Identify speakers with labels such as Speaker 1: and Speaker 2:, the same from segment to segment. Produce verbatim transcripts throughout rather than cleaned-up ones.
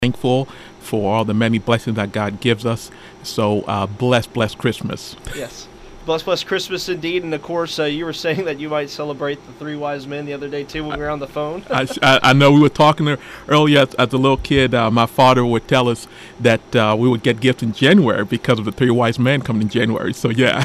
Speaker 1: thankful for all the many blessings that God gives us. So uh, bless, bless Christmas.
Speaker 2: Yes. Bless, bless Christmas indeed. And of course, uh, you were saying that you might celebrate the three wise men the other day too when we were on the phone.
Speaker 1: I, I, I know we were talking there earlier as, as a little kid. Uh, my father would tell us that uh, we would get gifts in January because of the three wise men coming in January. So yeah,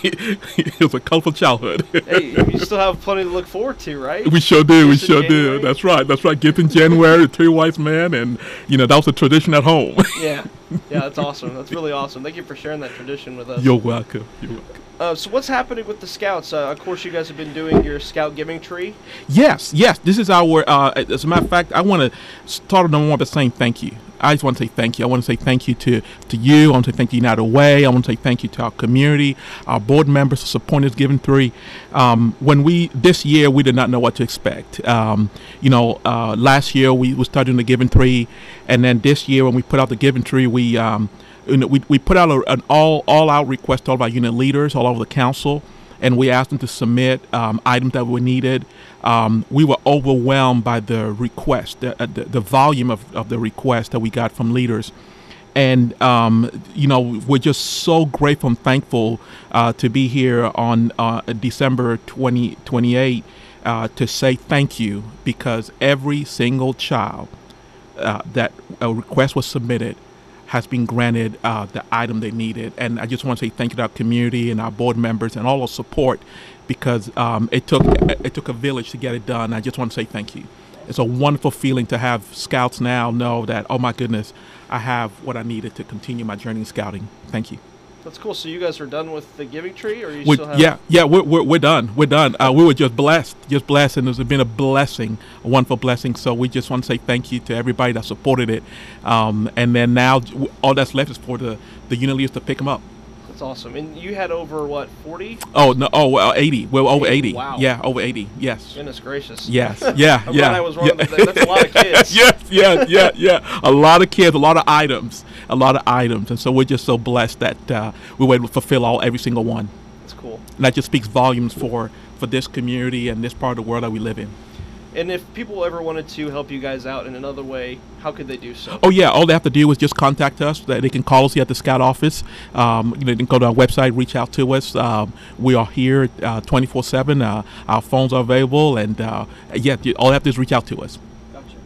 Speaker 1: it was a colorful childhood.
Speaker 2: Hey, you still have plenty to look forward to, right?
Speaker 1: We sure do.
Speaker 2: Gifts
Speaker 1: we sure
Speaker 2: in
Speaker 1: do.
Speaker 2: January?
Speaker 1: That's right. That's right. Gifts in January, the three wise men, and you know that was a tradition at home.
Speaker 2: Yeah. Yeah, that's awesome. That's really awesome. Thank you for sharing that tradition with us.
Speaker 1: You're welcome. You're welcome.
Speaker 2: Uh, so what's happening with the Scouts? Uh, of course, you guys have been doing your Scout Giving Tree.
Speaker 1: Yes, yes. This is our. Uh, as a matter of fact, I want to start on one by saying thank you. I just want to say thank you. I want to say thank you to, to you. I want to say thank you United Way. I want to say thank you to our community, our board members for supporting us Giving Tree. Um, when we this year we did not know what to expect. Um, you know, uh, last year we were starting the Giving Tree, and then this year when we put out the Giving Tree, we um, you know, we we put out a, an all all out request to all of our unit leaders all over the council. And we asked them to submit um, items that were needed. Um, we were overwhelmed by the request, the, uh, the, the volume of, of the requests that we got from leaders. And, um, you know, we're just so grateful and thankful uh, to be here on uh, December twentieth, twenty-eighth uh, to say thank you, because every single child uh, that a request was submitted has been granted uh, the item they needed. And I just want to say thank you to our community and our board members and all the support, because um, it took it took a village to get it done. I just want to say thank you. It's a wonderful feeling to have Scouts now know that, oh my goodness, I have what I needed to continue my journey in Scouting. Thank you.
Speaker 2: That's cool. So you guys are done with the Giving Tree, or you
Speaker 1: We're,
Speaker 2: still have?
Speaker 1: yeah, yeah, we're, we're, we're done. We're done. Uh, we were just blessed, just blessed, and it's been a blessing, a wonderful blessing. So we just want to say thank you to everybody that supported it. Um, and then now all that's left is for the, the unit leaders to pick them up.
Speaker 2: That's awesome. And you had over, what, forty?
Speaker 1: Oh, no, oh, well, eighty. We're over eighty.
Speaker 2: Wow.
Speaker 1: Yeah, over eighty, yes.
Speaker 2: Goodness gracious.
Speaker 1: Yes, yeah,
Speaker 2: I'm
Speaker 1: yeah.
Speaker 2: glad I was wrong.
Speaker 1: Yeah.
Speaker 2: With that. That's a lot of kids.
Speaker 1: yes, yeah, yeah, yeah. A lot of kids, a lot of items, a lot of items. And so we're just so blessed that uh, we were able to fulfill all every single one.
Speaker 2: That's cool.
Speaker 1: And that just speaks volumes for, for this community and this part of the world that we live in.
Speaker 2: And if people ever wanted to help you guys out in another way, how could they do so?
Speaker 1: Oh, yeah. All they have to do is just contact us. They can call us here at the Scout office. Um, you know, they can go to our website, reach out to us. Um, we are here uh, twenty-four seven. Uh, our phones are available. And, uh, yeah, all they have to do is reach out to us.
Speaker 2: Gotcha.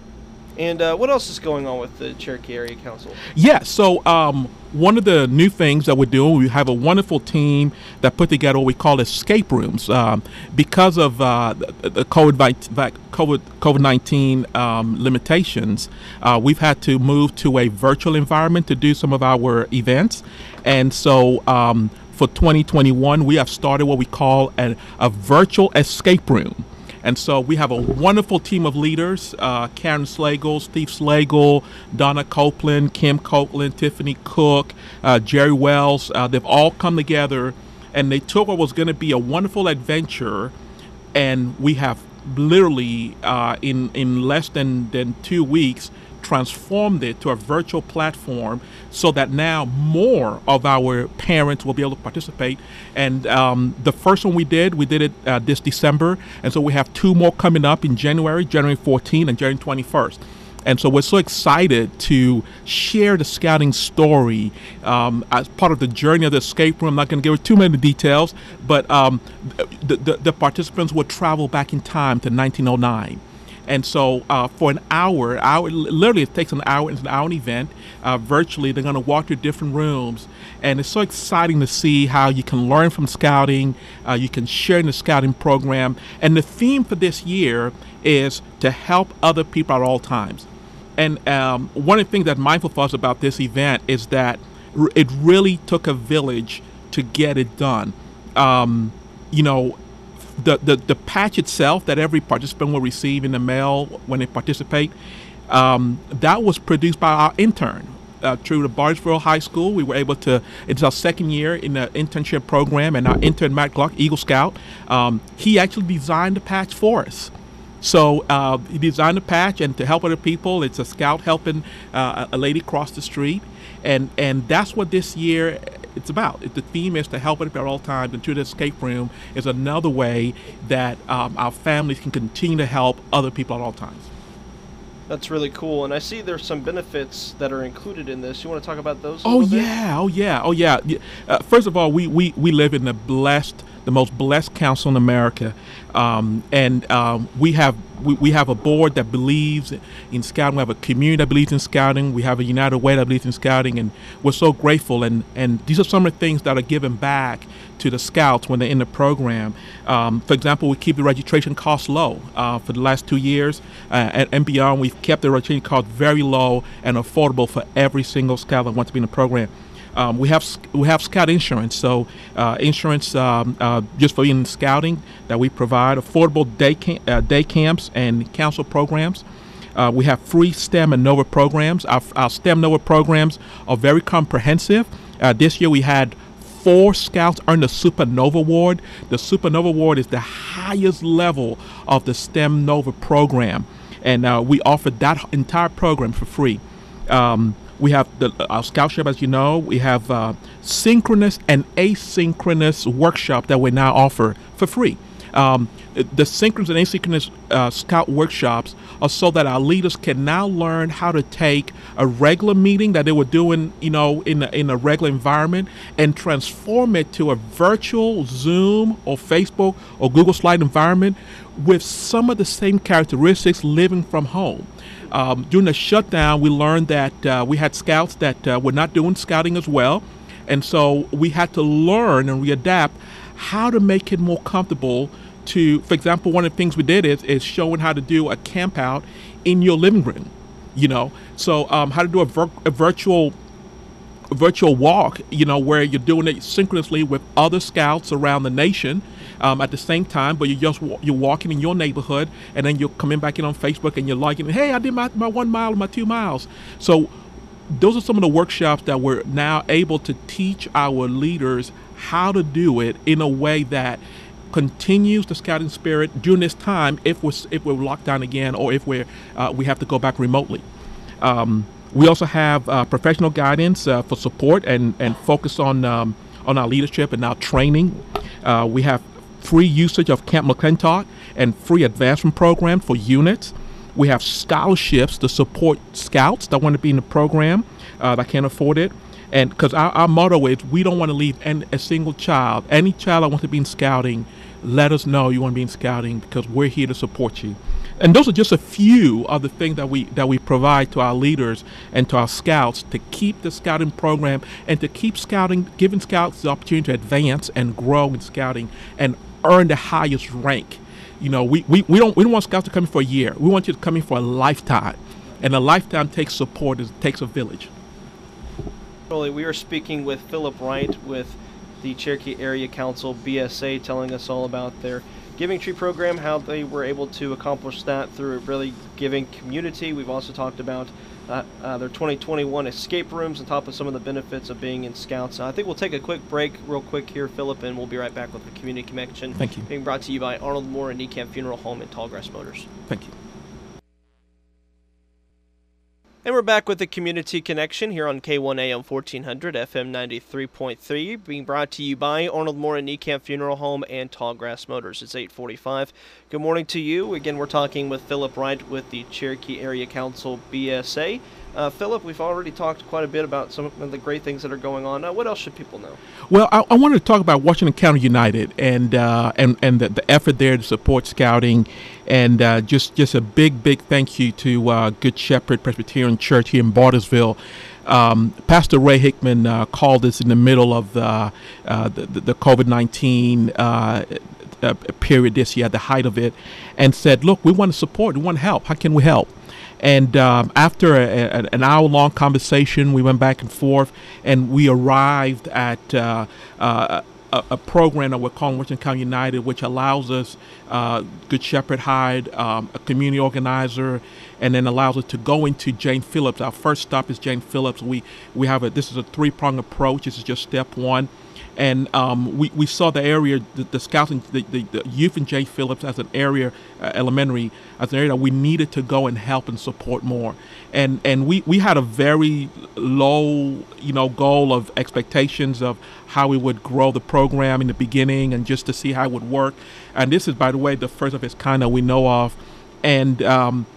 Speaker 2: And uh, what else is going on with the Cherokee Area Council? Yeah,
Speaker 1: so um, one of the new things that we're doing, we have a wonderful team that put together what we call escape rooms. Um, because of uh, the, the COVID nineteen um, limitations, uh, we've had to move to a virtual environment to do some of our events. And so um, for twenty twenty-one, we have started what we call a, a virtual escape room. And so we have a wonderful team of leaders, uh, Karen Slagle, Steve Slagle, Donna Copeland, Kim Copeland, Tiffany Cook, uh, Jerry Wells. Uh, they've all come together, and they took what was going to be a wonderful adventure, and we have literally, uh, in, in less than, than two weeks, transformed it to a virtual platform so that now more of our parents will be able to participate. And um, the first one we did, we did it uh, this December. And so we have two more coming up in January, January fourteenth and January twenty-first. And so we're so excited to share the Scouting story um, as part of the journey of the escape room. I'm not going to give too many details, but um, the, the, the participants will travel back in time to nineteen oh nine. And so uh, for an hour, hour, literally it takes an hour, it's an hour event. Uh, virtually, they're going to walk through different rooms. And it's so exciting to see how you can learn from Scouting, uh, you can share in the Scouting program. And the theme for this year is to help other people at all times. And um, one of the things that's mindful for us about this event is that r- it really took a village to get it done. Um, you know, The, the the patch itself that every participant will receive in the mail when they participate, um, that was produced by our intern. Uh, through the Bardsboro High School, we were able to, it's our second year in the internship program, and our intern, Matt Gluck, Eagle Scout, um, he actually designed the patch for us. So uh, he designed the patch, and to help other people, it's a scout helping uh, a lady cross the street. And, and that's what this year it's about. The theme is to help it at all times, and through the escape room is another way that um, our families can continue to help other people at all times.
Speaker 2: That's really cool. And I see there's some benefits that are included in this. You want to talk about those a
Speaker 1: Oh
Speaker 2: little bit?
Speaker 1: yeah, oh yeah, oh yeah. Y- Uh, first of all, we, we, we live in the blessed, the most blessed council in America, um, and um, we have we, we have a board that believes in scouting. We have a community that believes in scouting. We have a United Way that believes in scouting, and we're so grateful. And and these are some of the things that are given back to the scouts when they're in the program. Um, for example, we keep the registration costs low uh, for the last two years uh, and, and beyond. We've kept the registration cost very low and affordable for every single scout that wants to be in the program. Um, we have sc- we have scout insurance, so uh, insurance um, uh, just for being in scouting that we provide affordable day cam- uh, day camps and council programs. Uh, we have free STEM and NOVA programs. Our, our STEM NOVA programs are very comprehensive. Uh, this year we had four scouts earn the Supernova Award. The Supernova Award is the highest level of the STEM NOVA program, and uh, we offer that entire program for free. Um, we have the, our scoutship, as you know. We have uh, synchronous and asynchronous workshop that we now offer for free. Um, the synchronous and asynchronous uh, scout workshops are so that our leaders can now learn how to take a regular meeting that they were doing, you know, in a, in a regular environment and transform it to a virtual Zoom or Facebook or Google Slide environment with some of the same characteristics living from home. Um, during the shutdown, we learned that uh, we had scouts that uh, were not doing scouting as well. And so we had to learn and readapt how to make it more comfortable to, for example, one of the things we did is, is showing how to do a camp out in your living room, you know, so um, how to do a, vir- a virtual a virtual walk, you know, where you're doing it synchronously with other scouts around the nation um, at the same time, but you're just you're walking in your neighborhood, and then you're coming back in on Facebook and you're liking, hey, I did my, my one mile or my two miles. So those are some of the workshops that we're now able to teach our leaders how to do it in a way that continues the scouting spirit during this time if we're if we're locked down again or if we're uh, we have to go back remotely. Um, we also have uh, professional guidance uh, for support and and focus on um, on our leadership and our training. Uh, we have free usage of Camp McClintock and free advancement program for units. We have scholarships to support scouts that want to be in the program uh, that can't afford it. And because our, our motto is we don't want to leave any, a single child, any child that wants to be in scouting, let us know you want to be in scouting because we're here to support you. And those are just a few of the things that we that we provide to our leaders and to our scouts to keep the scouting program and to keep scouting, giving scouts the opportunity to advance and grow in scouting and earn the highest rank. You know, we, we, we don't we don't want scouts to come in for a year. We want you to come in for a lifetime. And a lifetime takes support, it takes a village.
Speaker 2: We are speaking with Philip Wright with the Cherokee Area Council, B S A, telling us all about their Giving Tree program, how they were able to accomplish that through a really giving community. We've also talked about uh, uh, their twenty twenty-one escape rooms on top of some of the benefits of being in Scouts. Uh, I think we'll take a quick break real quick here, Philip, and we'll be right back with the Community Connection.
Speaker 1: Thank you.
Speaker 2: Being brought to you by Arnold Moore and Niekamp Funeral Home and Tallgrass Motors.
Speaker 1: Thank you.
Speaker 2: And we're back with the Community Connection here on K one A M fourteen hundred, F M ninety-three point three, being brought to you by Arnold Moore and Niekamp Funeral Home and Tallgrass Motors. It's eight forty-five. Good morning to you. Again, we're talking with Philip Wright with the Cherokee Area Council, B S A. Uh, Philip, we've already talked quite a bit about some of the great things that are going on. Uh, what else should people know?
Speaker 1: Well, I, I wanted to talk about Washington County United and uh, and and the, the effort there to support scouting, and uh, just just a big big thank you to uh, Good Shepherd Presbyterian Church here in Bartlesville. Um, Pastor Ray Hickman uh, called us in the middle of the uh, the, the COVID nineteen uh, uh, period this year, at the height of it, and said, "Look, we want to support, we want to help. How can we help?" And um, after a, a, an hour-long conversation, we went back and forth, and we arrived at uh, uh, a, a program that we're calling Washington County United, which allows us, uh, Good Shepherd hired um, a community organizer, and then allows us to go into Jane Phillips. Our first stop is Jane Phillips. We we have a this is a three-pronged approach. This is just step one. And um, we, we saw the area, the, the scouts, and the, the, the youth in Jay Phillips as an area, uh, elementary, as an area that we needed to go and help and support more. And and we, we had a very low, you know, goal of expectations of how we would grow the program in the beginning and just to see how it would work. And this is, by the way, the first of its kind that we know of. And um,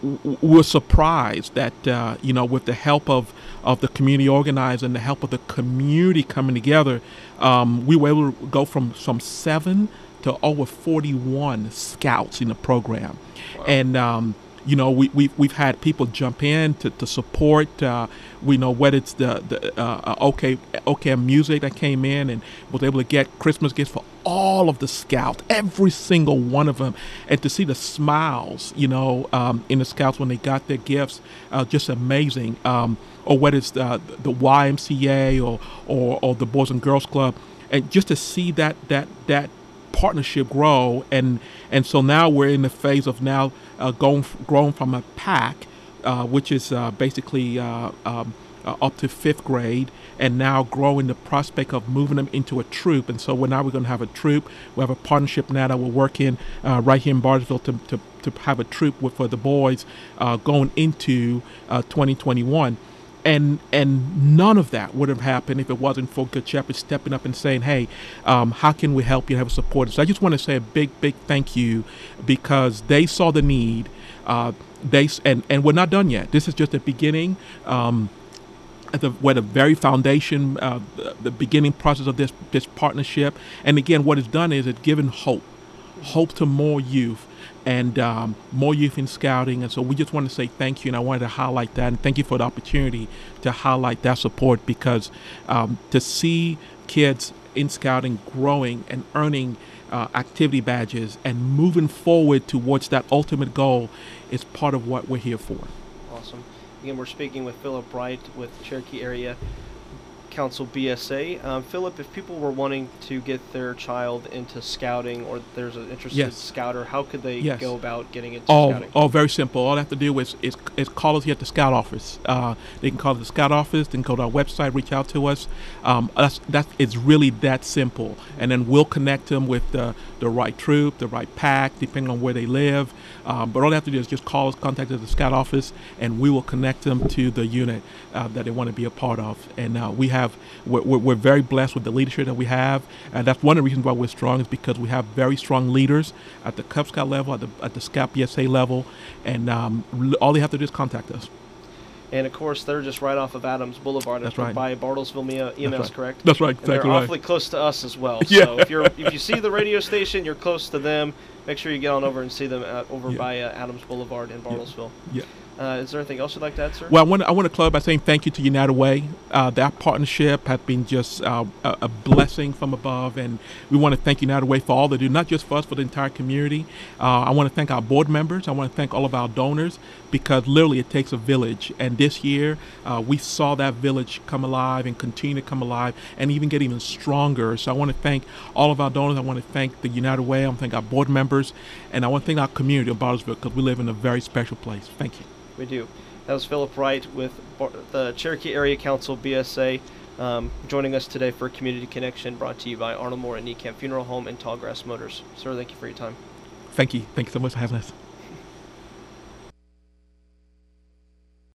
Speaker 1: w- we're surprised that uh, you know, with the help of of the community organizer and the help of the community coming together, um, we were able to go from some seven to over forty-one scouts in the program.
Speaker 2: Wow.
Speaker 1: And um, you know, we, we've, we've had people jump in to, to support, uh, we know whether it's the, the uh, OK, OK Music that came in and was able to get Christmas gifts for all of the scouts, every single one of them. And to see the smiles, you know, um, in the scouts when they got their gifts, uh, just amazing. Um, or whether it's the, the Y M C A or, or, or the Boys and Girls Club. And just to see that, that, that, partnership grow, and and so now we're in the phase of now uh, going growing from a pack, uh, which is uh, basically uh, um, uh, up to fifth grade, and now growing the prospect of moving them into a troop. And so we're now we're going to have a troop. We have a partnership now that we're working uh, right here in Bartlesville to to, to have a troop with, for the boys uh, going into uh, twenty twenty-one. And and none of that would have happened if it wasn't for Good Shepherd stepping up and saying, hey, um, how can we help you have a support? So I just want to say a big, big thank you, because they saw the need. Uh, they and, and we're not done yet. This is just the beginning. Um, at the, where the very foundation, uh, the, the beginning process of this, this partnership. And again, what it's done is it's given hope, hope to more youth. And um, more youth in scouting. And so we just want to say thank you, and I wanted to highlight that, and thank you for the opportunity to highlight that support, because um, to see kids in scouting growing and earning uh, activity badges and moving forward towards that ultimate goal is part of what we're here for.
Speaker 2: Awesome. Again, we're speaking with Philip Wright with Cherokee Area Council B S A. Um, Philip, if people were wanting to get their child into scouting, or there's an interested
Speaker 1: yes.
Speaker 2: scouter, how could they
Speaker 1: yes.
Speaker 2: go about getting into
Speaker 1: oh,
Speaker 2: scouting?
Speaker 1: Oh, very simple. All they have to do is, is, is call us here at the Scout office. Uh, they can call the Scout office, they can go to our website, reach out to us. Um, that's, that, it's really that simple. And then we'll connect them with the, the right troop, the right pack, depending on where they live. Um, but all they have to do is just call us, contact us at the Scout office, and we will connect them to the unit uh, that they want to be a part of. And uh, we have We're, we're very blessed with the leadership that we have, and that's one of the reasons why we're strong, is because we have very strong leaders at the Cub Scout level, at the, at the Scout B S A level, and um, all they have to do is contact us.
Speaker 2: And of course, they're just right off of Adams Boulevard.
Speaker 1: That's right.
Speaker 2: By Bartlesville E M S,
Speaker 1: right.
Speaker 2: correct?
Speaker 1: That's right.
Speaker 2: And
Speaker 1: Exactly
Speaker 2: they're
Speaker 1: right.
Speaker 2: awfully close to us as well.
Speaker 1: Yeah.
Speaker 2: So if you're if you see the radio station, you're close to them. Make sure you get on over and see them at, over yeah. by uh, Adams Boulevard in Bartlesville.
Speaker 1: Yeah. yeah.
Speaker 2: Uh, is there anything else you'd like to add, sir?
Speaker 1: Well, I want to, I want to close by saying thank you to United Way. Uh, that partnership has been just uh, a, a blessing from above, and we want to thank United Way for all they do, not just for us, for the entire community. Uh, I want to thank our board members. I want to thank all of our donors, because literally it takes a village. And this year, uh, we saw that village come alive and continue to come alive and even get even stronger. So I want to thank all of our donors. I want to thank the United Way. I want to thank our board members, and I want to thank our community of Bartlesville, because we live in a very special place. Thank you.
Speaker 2: We do. That was Philip Wright with the Cherokee Area Council B S A, um, joining us today for Community Connection, brought to you by Arnold Moore and Niekamp Funeral Home and Tallgrass Motors. Sir, thank you for your time.
Speaker 1: Thank you. Thank you so much for having us.